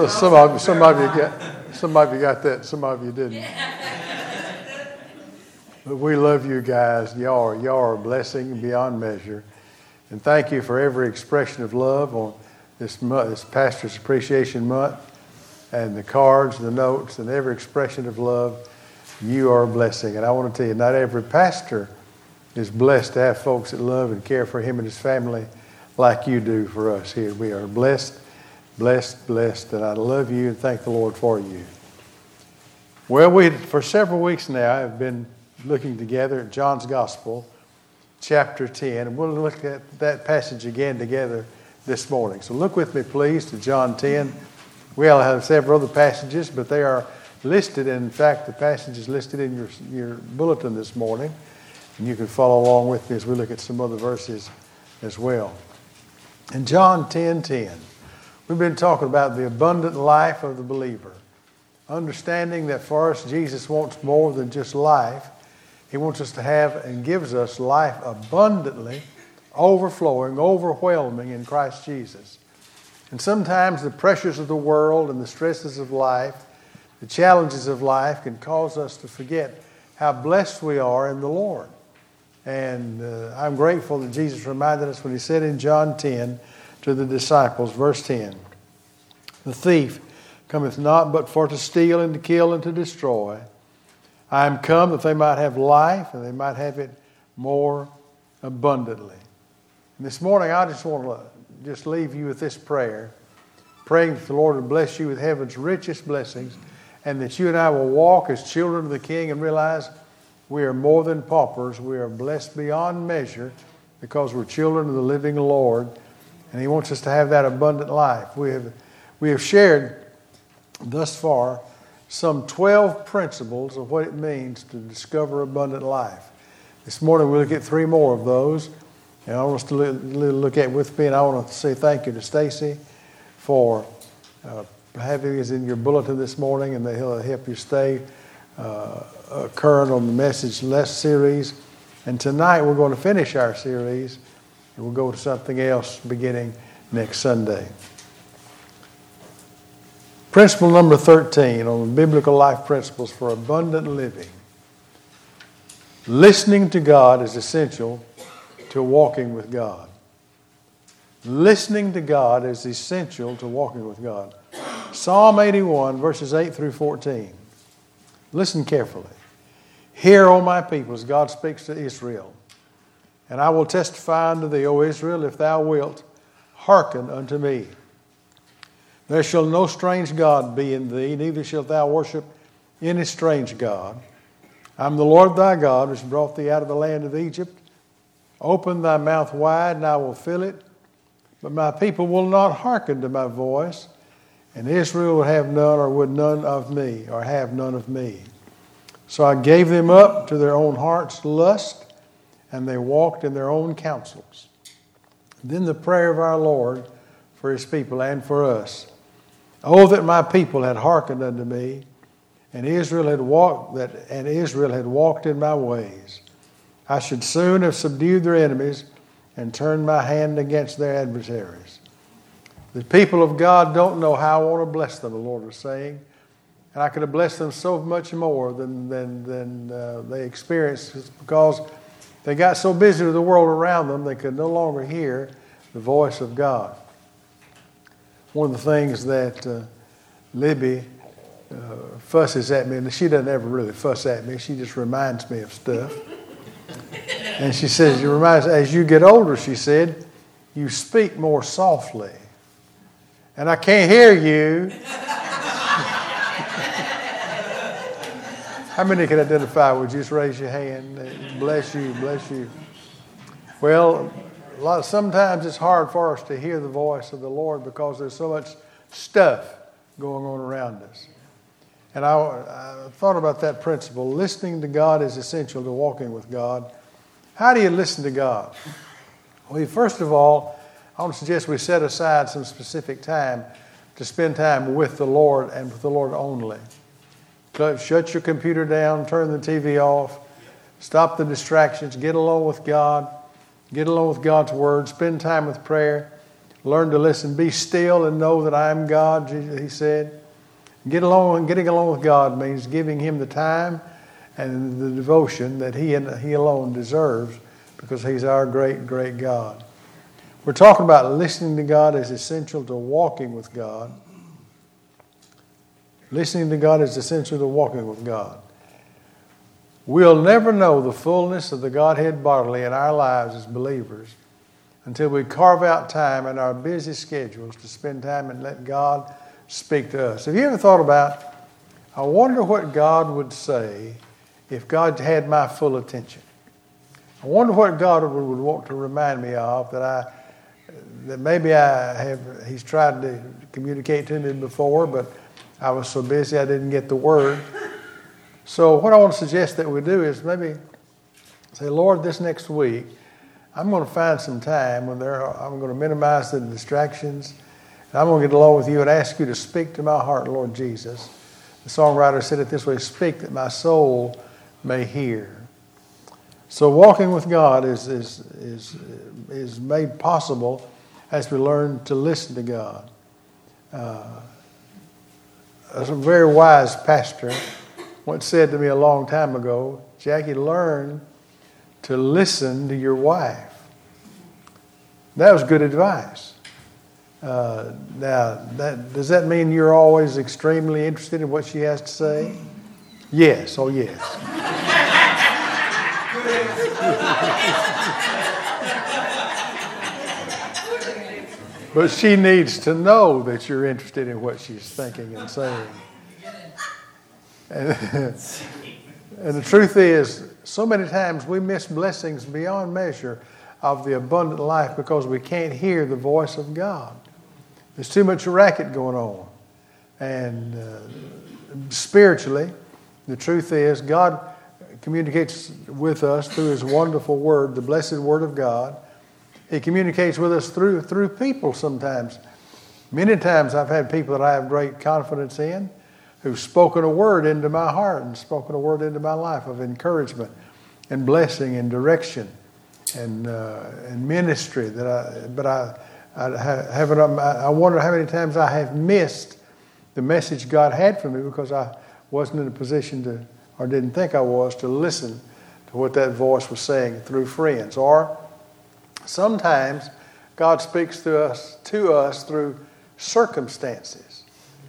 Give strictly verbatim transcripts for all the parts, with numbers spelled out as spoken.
So some of you, some of you got, some of you got that, some of you didn't. But we love you guys. Y'all are, y'all are a blessing beyond measure. And thank you for every expression of love on this month, this Pastor's Appreciation Month, and the cards, the notes, and every expression of love. You are a blessing. And I want to tell you, not every pastor is blessed to have folks that love and care for him and his family like you do for us here. We are blessed, blessed, blessed, and I love you and thank the Lord for you. Well, we for several weeks now have been looking together at John's Gospel, chapter ten, and we'll look at that passage again together this morning. So look with me, please, to John ten. We all have several other passages, but they are listed. In fact, the passage is listed in your, your bulletin this morning, and you can follow along with me as we look at some other verses as well. In John ten ten, we've been talking about the abundant life of the believer, understanding that for us, Jesus wants more than just life. He wants us to have and gives us life abundantly, overflowing, overwhelming in Christ Jesus. And sometimes the pressures of the world and the stresses of life, the challenges of life can cause us to forget how blessed we are in the Lord. And uh, I'm grateful that Jesus reminded us when he said in John ten to the disciples, verse ten, "The thief cometh not but for to steal and to kill and to destroy. I am come that they might have life and they might have it more abundantly." And this morning I just want to just leave you with this prayer, praying that the Lord will bless you with heaven's richest blessings, and that you and I will walk as children of the King and realize we are more than paupers. We are blessed beyond measure because we're children of the living Lord, and he wants us to have that abundant life. We have, we have shared thus far some twelve principles of what it means to discover abundant life. This morning we'll look at three more of those, and I want us to look at with me, and I want to say thank you to Stacy for uh, having us in your bulletin this morning, and that he'll help you stay uh, current on the Message Less series. And tonight we're going to finish our series, and we'll go to something else beginning next Sunday. Principle number thirteen on the biblical life principles for abundant living. Listening to God is essential to walking with God. Listening to God is essential to walking with God. Psalm eighty-one, verses eight through fourteen. Listen carefully. "Hear, O my people," as God speaks to Israel, "and I will testify unto thee, O Israel, if thou wilt hearken unto me. There shall no strange God be in thee, neither shalt thou worship any strange God. I am the Lord thy God, which brought thee out of the land of Egypt. Open thy mouth wide, and I will fill it. But my people will not hearken to my voice, and Israel will have none, or would none of me, or have none of me. So I gave them up to their own heart's lust, and they walked in their own counsels." Then the prayer of our Lord for his people and for us. "Oh, that my people had hearkened unto me, and Israel had walked that and Israel had walked in my ways. I should soon have subdued their enemies and turned my hand against their adversaries." The people of God don't know how I want to bless them, the Lord was saying. And I could have blessed them so much more than, than, than uh, they experienced, because they got so busy with the world around them they could no longer hear the voice of God. One of the things that uh, Libby uh, fusses at me, and she doesn't ever really fuss at me, she just reminds me of stuff. And she says, "You reminds, as you get older," she said, "you speak more softly. And I can't hear you." How many can identify? Would you just raise your hand? Bless you, bless you. Well, a lot, sometimes it's hard for us to hear the voice of the Lord because there's so much stuff going on around us. And I, I thought about that principle. Listening to God is essential to walking with God. How do you listen to God? Well, first of all, I want to suggest we set aside some specific time to spend time with the Lord and with the Lord only. Shut your computer down, turn the T V off, stop the distractions, get alone with God, get alone with God's Word, spend time with prayer. Learn to listen. Be still and know that I am God, he said. Get along, getting along with God means giving him the time and the devotion that he and he alone deserves, because he's our great, great God. We're talking about listening to God is essential to walking with God. Listening to God is essential to walking with God. We'll never know the fullness of the Godhead bodily in our lives as believers until we carve out time in our busy schedules to spend time and let God speak to us. Have you ever thought about, I wonder what God would say if God had my full attention? I wonder what God would, would want to remind me of that I, that maybe I have, he's tried to communicate to me before, but I was so busy I didn't get the word. So what I want to suggest that we do is maybe say, Lord, this next week, I'm going to find some time when there are, I'm going to minimize the distractions, and I'm going to get along with you and ask you to speak to my heart, Lord Jesus. The songwriter said it this way, speak that my soul may hear. So walking with God is, is, is, is made possible as we learn to listen to God. Uh, a very wise pastor once said to me a long time ago, Jackie, learn to listen to your wife. That was good advice. Uh, now, that, does that mean you're always extremely interested in what she has to say? Yes, oh yes. But she needs to know that you're interested in what she's thinking and saying. And, and the truth is, so many times we miss blessings beyond measure of the abundant life because we can't hear the voice of God. There's too much racket going on. And uh, spiritually, the truth is, God communicates with us through his wonderful word, the blessed word of God. He communicates with us through, through people sometimes. Many times I've had people that I have great confidence in who've spoken a word into my heart and spoken a word into my life of encouragement and blessing and direction and uh, and ministry. That I, but I, I haven't. I wonder how many times I have missed the message God had for me because I wasn't in a position to, or didn't think I was, to listen to what that voice was saying through friends. Or sometimes God speaks to us to us through circumstances.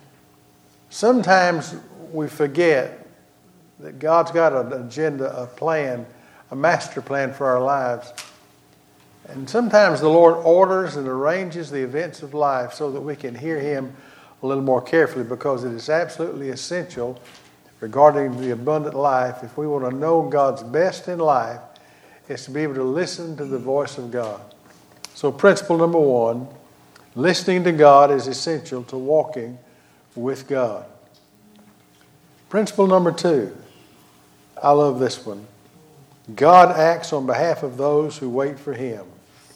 Sometimes we forget that God's got an agenda, a plan, a master plan for our lives. And sometimes the Lord orders and arranges the events of life so that we can hear him a little more carefully, because it is absolutely essential regarding the abundant life. If we want to know God's best in life, it's to be able to listen to the voice of God. So principle number one, listening to God is essential to walking with God. Principle number two, I love this one. God acts on behalf of those who wait for him.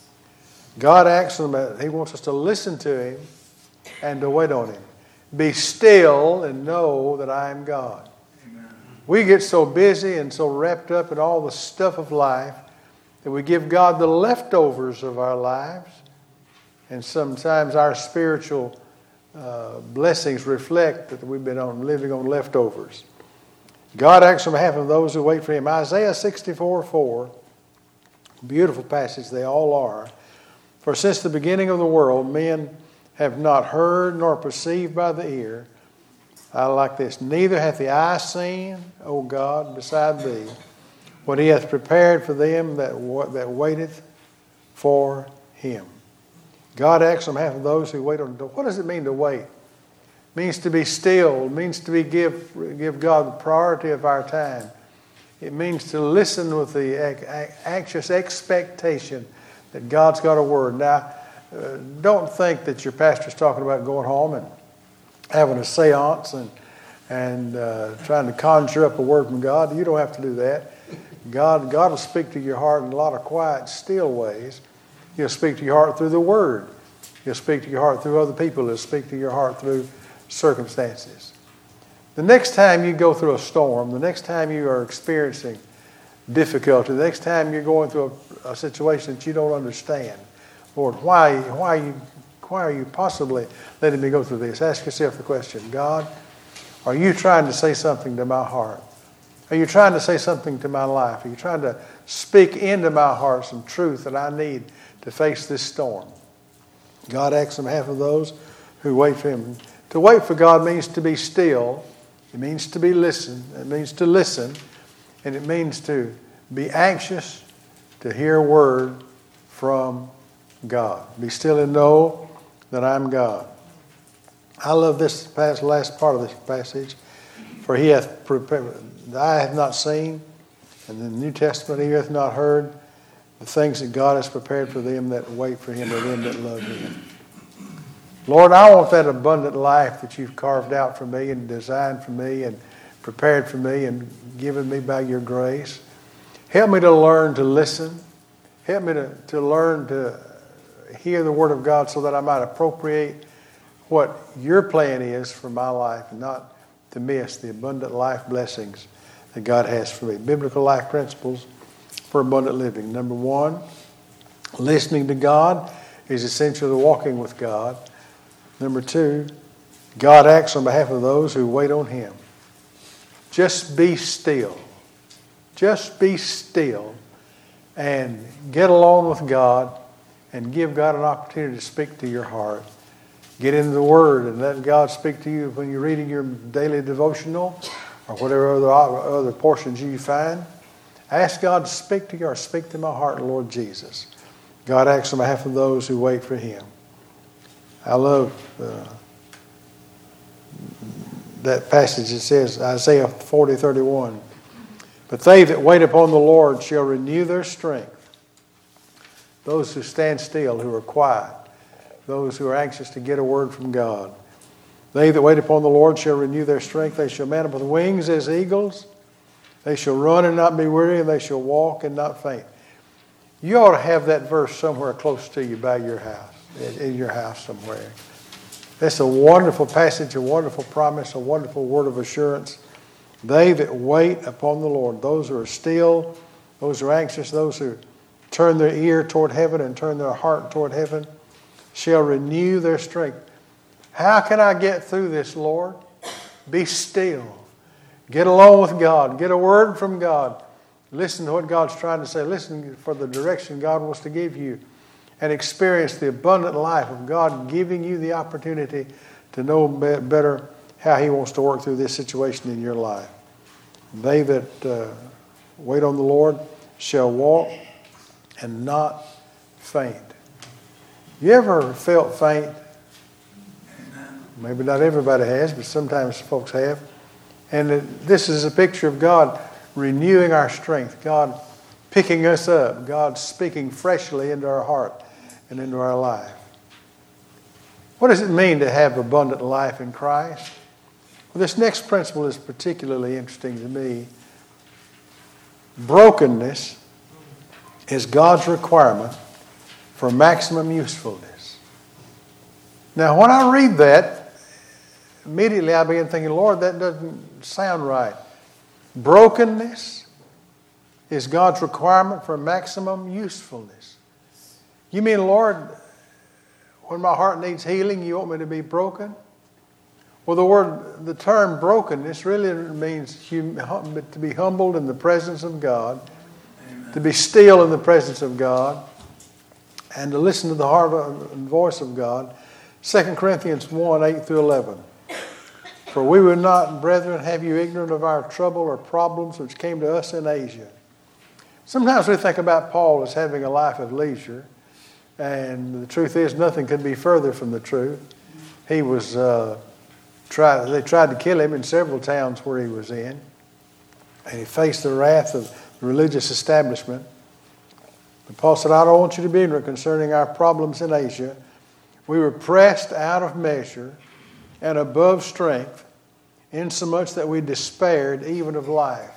God acts on behalf, he wants us to listen to him and to wait on him. Be still and know that I am God. Amen. We get so busy and so wrapped up in all the stuff of life that we give God the leftovers of our lives. And sometimes our spiritual uh, blessings reflect that we've been on living on leftovers. God acts on behalf of those who wait for him. Isaiah sixty-four four, beautiful passage they all are. For since the beginning of the world, men have not heard nor perceived by the ear. I like this. Neither hath the eye seen, O God, beside thee, what he hath prepared for them that, that waiteth for him. God acts on behalf of those who wait on the door. What does it mean to wait? It means to be still. It means to be give, give God the priority of our time. It means to listen with the anxious expectation that God's got a word. Now, uh, don't think that your pastor's talking about going home and having a seance and, and uh, trying to conjure up a word from God. You don't have to do that. God, God will speak to your heart in a lot of quiet, still ways. He'll speak to your heart through the Word. He'll speak to your heart through other people. He'll speak to your heart through circumstances. The next time you go through a storm, the next time you are experiencing difficulty, the next time you're going through a, a situation that you don't understand, Lord, why, why are you Why are you possibly letting me go through this? Ask yourself the question, God, are you trying to say something to my heart? Are you trying to say something to my life? Are you trying to speak into my heart some truth that I need to face this storm? God acts on behalf of those who wait for him. To wait for God means to be still. It means to be listen. It means to listen. And it means to be anxious to hear a word from God. Be still and know that I'm God. I love this past, last part of this passage. For he hath prepared, the eye hath not seen, and in the New Testament he hath not heard the things that God has prepared for them that wait for him, or them that love him. Lord, I want that abundant life that you've carved out for me and designed for me and prepared for me and given me by your grace. Help me to learn to listen. Help me to, to learn to hear the word of God so that I might appropriate what your plan is for my life and not to miss the abundant life blessings that God has for me. Biblical life principles for abundant living. Number one, listening to God is essential to walking with God. Number two, God acts on behalf of those who wait on him. Just be still. Just be still and get alone with God and give God an opportunity to speak to your heart. Get into the Word and let God speak to you when you're reading your daily devotional or whatever other, other portions you find. Ask God to speak to you or speak to my heart, Lord Jesus. God acts on behalf of those who wait for him. I love uh, that passage that says, Isaiah forty thirty-one, but they that wait upon the Lord shall renew their strength. Those who stand still, who are quiet, those who are anxious to get a word from God. They that wait upon the Lord shall renew their strength. They shall mount up with wings as eagles. They shall run and not be weary, and they shall walk and not faint. You ought to have that verse somewhere close to you by your house, in your house somewhere. That's a wonderful passage, a wonderful promise, a wonderful word of assurance. They that wait upon the Lord, those who are still, those who are anxious, those who turn their ear toward heaven and turn their heart toward heaven, shall renew their strength. How can I get through this, Lord? Be still. Get alone with God. Get a word from God. Listen to what God's trying to say. Listen for the direction God wants to give you. And experience the abundant life of God giving you the opportunity to know better how he wants to work through this situation in your life. They that uh, wait on the Lord shall walk and not faint. You ever felt faint? Maybe not everybody has, but sometimes folks have. And this is a picture of God renewing our strength, God picking us up, God speaking freshly into our heart and into our life. What does it mean to have abundant life in Christ? Well, this next principle is particularly interesting to me. Brokenness is God's requirement for maximum usefulness. Now, when I read that, immediately I begin thinking, Lord, that doesn't sound right. Brokenness is God's requirement for maximum usefulness. You mean, Lord, when my heart needs healing, you want me to be broken? Well, the word, the term brokenness really means hum, to be humbled in the presence of God, Amen. To be still in the presence of God, and to listen to the heart and voice of God. Second Corinthians one, eight through eleven. For we would not, brethren, have you ignorant of our trouble or problems which came to us in Asia. Sometimes we think about Paul as having a life of leisure. And the truth is, nothing could be further from the truth. He was uh, tried. They tried to kill him in several towns where he was in, and he faced the wrath of the religious establishment. But Paul said, "I don't want you to be ignorant concerning our problems in Asia. We were pressed out of measure and above strength, insomuch that we despaired even of life."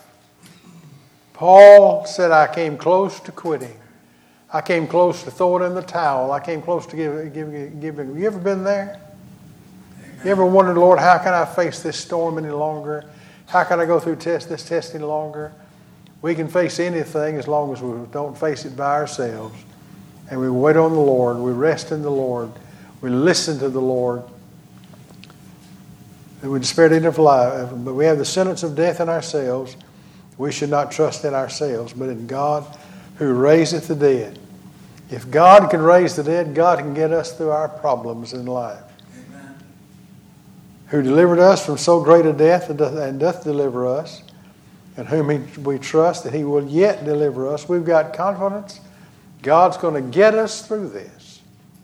Paul said, "I came close to quitting. I came close to throwing in the towel. I came close to giving, giving, giving. You ever been there? Amen. You ever wondered, Lord, how can I face this storm any longer? How can I go through test, this test any longer? We can face anything as long as we don't face it by ourselves. And we wait on the Lord. We rest in the Lord. We listen to the Lord. And we despaired of life, but we have the sentence of death in ourselves. We should not trust in ourselves, but in God who raiseth the dead. If God can raise the dead, God can get us through our problems in life. Amen. Who delivered us from so great a death and doth, and doth deliver us, and whom he, we trust that he will yet deliver us. We've got confidence. God's going to get us through this.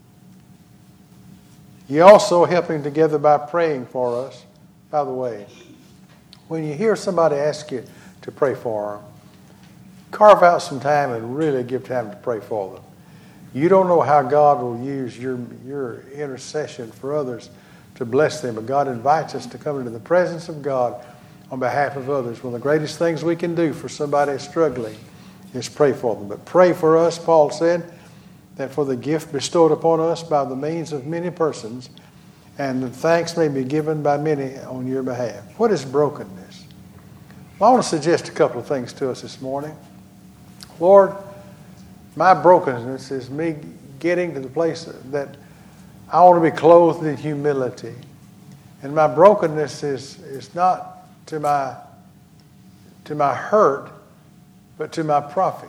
He also helping together by praying for us. By the way, when you hear somebody ask you to pray for them, carve out some time and really give time to pray for them. You don't know how God will use your, your intercession for others to bless them, but God invites us to come into the presence of God on behalf of others. One of the greatest things we can do for somebody struggling is pray for them. But pray for us, Paul said, that for the gift bestowed upon us by the means of many persons, and that thanks may be given by many on your behalf. What is brokenness? Well, I want to suggest a couple of things to us this morning. Lord, my brokenness is me getting to the place that I want to be clothed in humility. And my brokenness is, is not to my, to my hurt, but to my profit.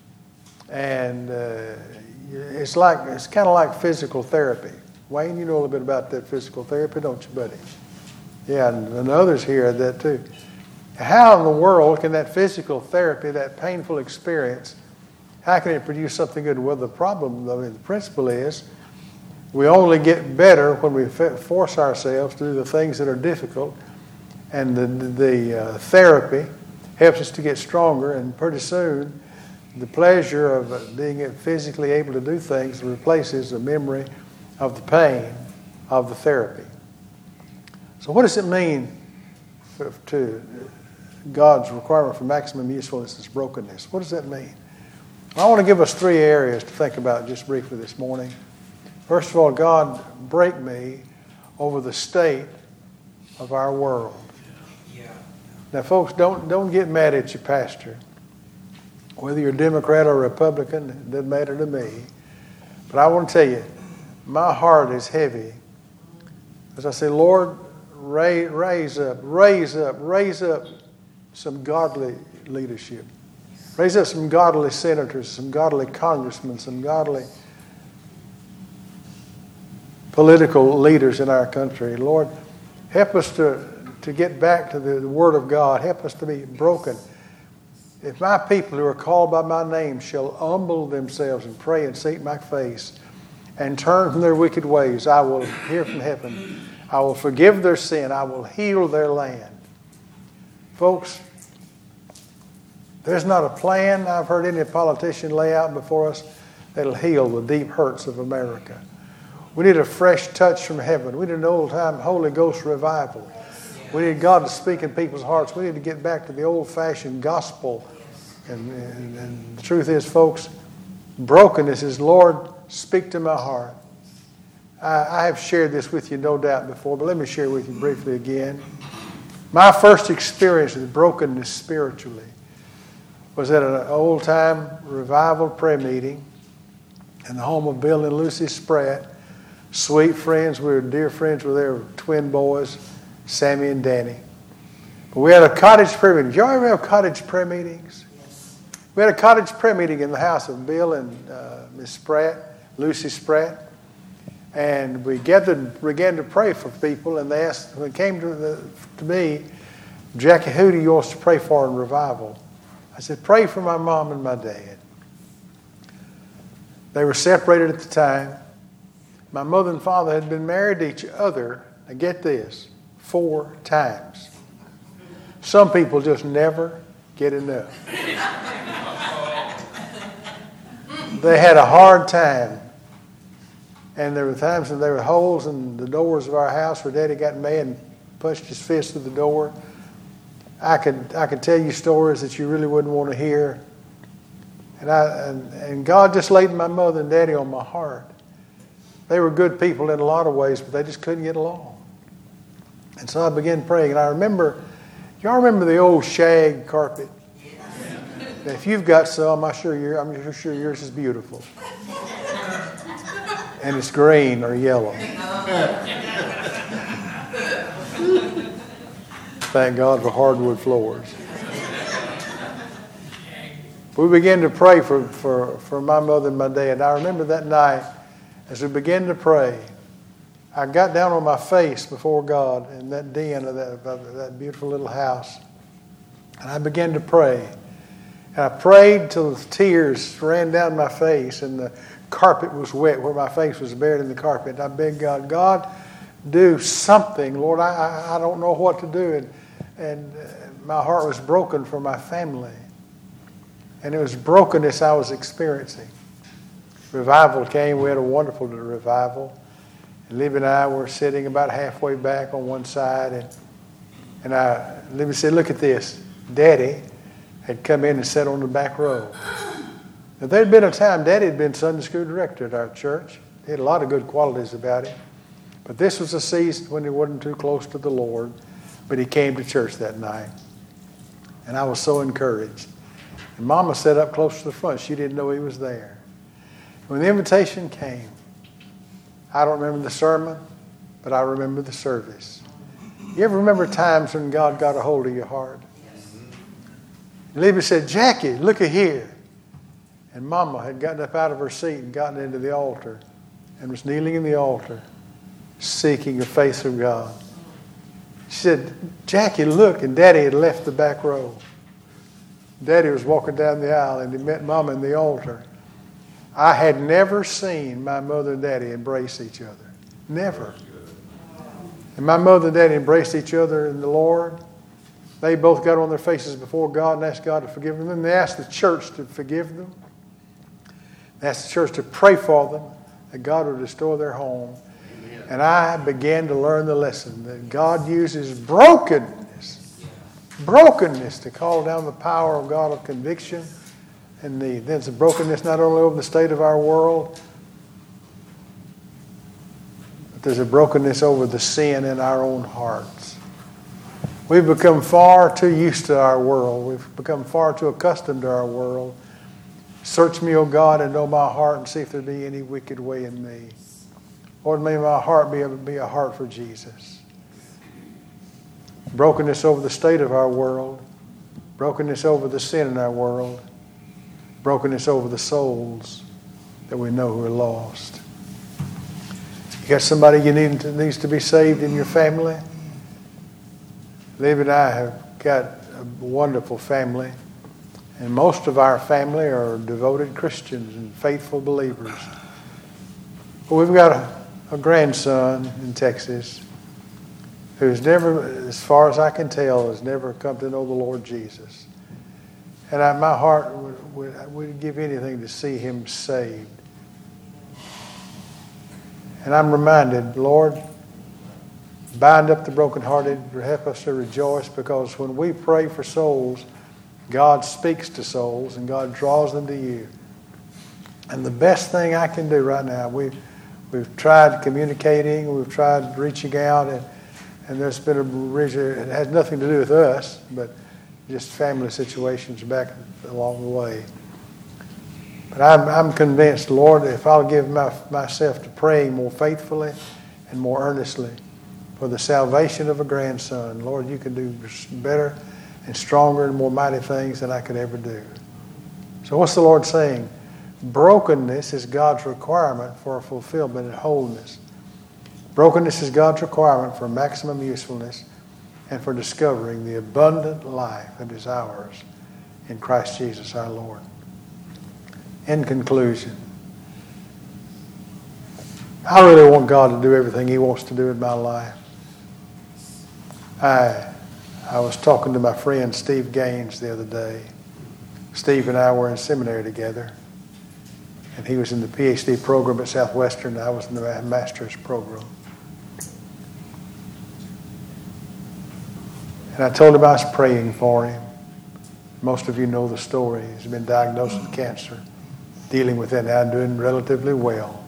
And uh, it's like it's kind of like physical therapy. Wayne, you know a little bit about that physical therapy, don't you, buddy? Yeah, and, and others here are that too. How in the world can that physical therapy, that painful experience, how can it produce something good? Well, the problem, though, the principle is we only get better when we force ourselves to do the things that are difficult, and the, the uh, therapy helps us to get stronger, and pretty soon the pleasure of being physically able to do things replaces the memory of the pain of the therapy. So what does it mean for, to God's requirement for maximum usefulness is brokenness? What does that mean? I want to give us three areas to think about just briefly this morning. First of all, God, break me over the state of our world. Yeah. Now, folks, don't, don't get mad at your pastor. Whether you're a Democrat or a Republican, it doesn't matter to me. But I want to tell you, my heart is heavy. As I say, Lord, raise, raise up, raise up, raise up some godly leadership. Raise up some godly senators, some godly congressmen, some godly political leaders in our country. Lord, help us to, to get back to the, the Word of God. Help us to be broken. If my people who are called by my name shall humble themselves and pray and seek my face and turn from their wicked ways, I will hear from heaven. I will forgive their sin. I will heal their land. Folks, there's not a plan I've heard any politician lay out before us that'll heal the deep hurts of America. We need a fresh touch from heaven. We need an old-time Holy Ghost revival. We need God to speak in people's hearts. We need to get back to the old-fashioned gospel. And, and, and the truth is, folks, brokenness is, Lord, speak to my heart. I, I have shared this with you, no doubt, before, but let me share with you briefly again. My first experience with brokenness spiritually was at an old-time revival prayer meeting in the home of Bill and Lucy Spratt. Sweet friends. We were dear friends with their twin boys, Sammy and Danny. But we had a cottage prayer meeting. Did y'all ever have cottage prayer meetings? Yes. We had a cottage prayer meeting in the house of Bill and uh, Miss Spratt, Lucy Spratt. And we gathered, began to pray for people, and they asked, when it came to, the, to me, Jackie, who do you want us to pray for in revival? I said, pray for my mom and my dad. They were separated at the time. My mother and father had been married to each other, now get this, four times. Some people just never get enough. They had a hard time. And there were times when there were holes in the doors of our house where Daddy got mad and punched his fist through the door. I could I could tell you stories that you really wouldn't want to hear. And I and, and God just laid my mother and Daddy on my heart. They were good people in a lot of ways, but they just couldn't get along. And so I began praying. And I remember, y'all remember the old shag carpet? Now, if you've got some, I'm sure, you're, I'm sure yours is beautiful. and it's green or yellow. Thank God for hardwood floors. We began to pray for, for, for my mother and my dad. I remember that night, as we began to pray, I got down on my face before God in that den of that, of that beautiful little house. And I began to pray. And I prayed till the tears ran down my face and the carpet was wet where my face was buried in the carpet. And I begged God, God, do something. Lord, I, I, I don't know what to do. And, and my heart was broken for my family. And it was brokenness I was experiencing. Revival came. We had a wonderful revival. And Libby and I were sitting about halfway back on one side. And, and I, Libby said, look at this. Daddy had come in and sat on the back row. Now, there had been a time Daddy had been Sunday school director at our church. He had a lot of good qualities about him. But this was a season when he wasn't too close to the Lord. But he came to church that night. And I was so encouraged. And Mama sat up close to the front. She didn't know he was there. When the invitation came, I don't remember the sermon, but I remember the service. You ever remember times when God got a hold of your heart? Yes. Libby said, Jackie, look at here. And Mama had gotten up out of her seat and gotten into the altar and was kneeling in the altar, seeking the face of God. She said, Jackie, look, and Daddy had left the back row. Daddy was walking down the aisle and he met Mama in the altar. I had never seen my mother and Daddy embrace each other. Never. And my mother and Daddy embraced each other in the Lord. They both got on their faces before God and asked God to forgive them. Then they asked the church to forgive them. They asked the church to pray for them, that God would restore their home. Amen. And I began to learn the lesson that God uses brokenness, brokenness to call down the power of God of conviction. And the, there's a brokenness not only over the state of our world, but there's a brokenness over the sin in our own hearts. We've become far too used to our world. We've become far too accustomed to our world. Search me, O God, and know my heart, and see if there be any wicked way in me. Lord, may my heart be a, be a heart for Jesus. Brokenness over the state of our world. Brokenness over the sin in our world. Brokenness over the souls that we know who are lost. You got somebody you need to, needs to be saved in your family? Liv and I have got a wonderful family. And most of our family are devoted Christians and faithful believers. But we've got a, a grandson in Texas who's never, as far as I can tell, has never come to know the Lord Jesus. And I, my heart would, would, would give anything to see him saved. And I'm reminded, Lord, bind up the brokenhearted, help us to rejoice, because when we pray for souls, God speaks to souls and God draws them to you. And the best thing I can do right now, we've, we've tried communicating, we've tried reaching out, and, and there's been a, it has nothing to do with us, but just family situations back along the way. But I'm, I'm convinced, Lord, if I'll give my, myself to praying more faithfully and more earnestly for the salvation of a grandson, Lord, you can do better and stronger and more mighty things than I could ever do. So what's the Lord saying? Brokenness is God's requirement for fulfillment and wholeness. Brokenness is God's requirement for maximum usefulness and for discovering the abundant life that is ours in Christ Jesus our Lord. In conclusion, I really want God to do everything He wants to do in my life. I, I was talking to my friend Steve Gaines the other day. Steve and I were in seminary together. And he was in the P H D program at Southwestern, and I was in the master's program. And I told him I was praying for him. Most of you know the story. He's been diagnosed with cancer, dealing with it now, doing relatively well.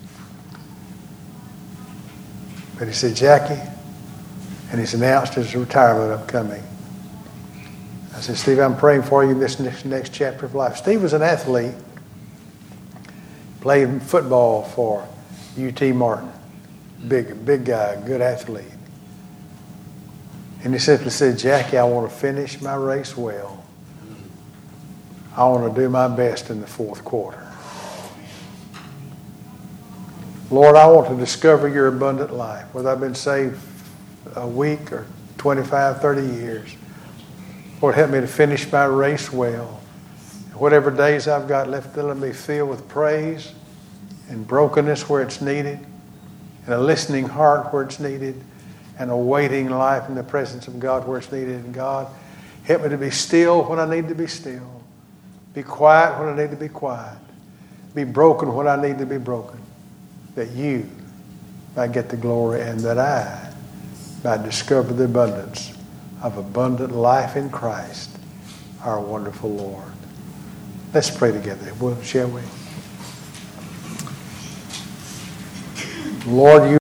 But he said, Jackie, and he's announced his retirement upcoming. I said, Steve, I'm praying for you in this next, next chapter of life. Steve was an athlete, played football for U T Martin. Big, big guy, good athlete. And he simply said, Jackie, I want to finish my race well. I want to do my best in the fourth quarter. Lord, I want to discover your abundant life, whether I've been saved a week or twenty-five, thirty years. Lord, help me to finish my race well. Whatever days I've got left, let me be filled with praise and brokenness where it's needed, and a listening heart where it's needed, and a waiting life in the presence of God where it's needed. And God, help me to be still when I need to be still. Be quiet when I need to be quiet. Be broken when I need to be broken. That you might get the glory and that I might discover the abundance of abundant life in Christ, our wonderful Lord. Let's pray together, shall we? Lord, you